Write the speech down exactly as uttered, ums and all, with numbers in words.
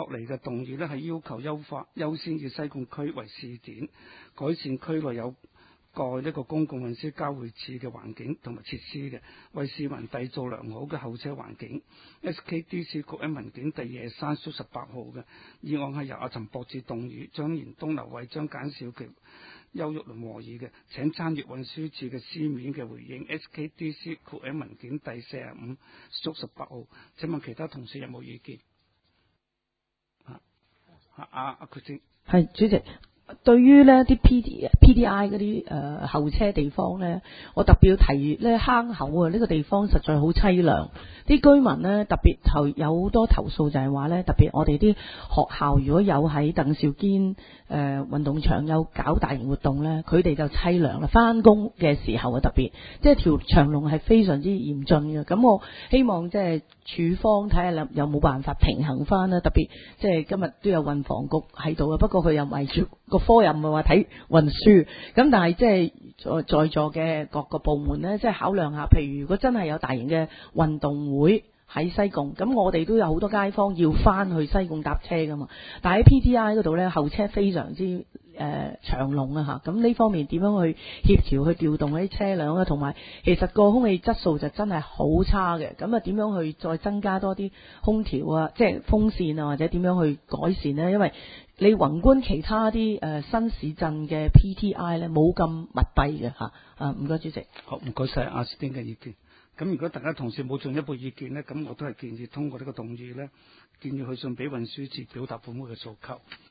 落嚟嘅動議呢，係要求優化優先以西貢區為試點，改善區內有蓋呢個公共運輸交匯處嘅環境同埋設施嘅，為市民締造良好嘅候車環境。S K D C 局喺文件第二十三書十八號嘅議案係由阿陳博志動議，張延東、劉慧章、簡少琪、邱玉麟和議嘅。請參閱運輸署嘅書面嘅回應。S K D C 局喺文件第四十五書十八號。請問其他同事有冇意見？啊啊啊！決定係主席。對於呢啲 P D P D I 嗰啲誒候車地方呢，我特別要提呢坑口啊，呢、這個地方實在好凄涼。啲居民呢，特別投有好多投訴就係話呢，特別我哋啲學校如果有喺鄧肇堅誒運動場有搞大型活動呢，佢哋就凄涼啦。翻工嘅時候啊，特別即係條長龍係非常之嚴峻嘅。咁我希望即係處方睇下有冇辦法平衡翻啦。特別即係今日都有運房局喺度啊，不過佢又圍住個科又唔係話睇運輸，咁但係即係在在座嘅各個部門呢，即係考量下，譬如如果真係有大型嘅運動會喺西貢，咁我哋都有好多街坊要翻去西貢搭車噶嘛，但係喺 P D I 嗰度呢，候車非常之誒、呃、長龍啊嚇，咁呢方面點樣去協調去調動啲車輛啊，同埋其實個空氣質素就真係好差嘅，咁啊點樣去再增加多啲空調啊，即係風扇啊，或者點樣去改善呢？因為你宏觀其他啲誒、呃、新市鎮嘅 P T I 咧冇咁密閉嘅嚇，啊唔該主席。 好，唔該晒阿斯丁嘅意見。咁如果大家同事冇進一步意見呢，咁我都係建議通過呢個動議呢，建議去信俾運輸署表達本會嘅訴求。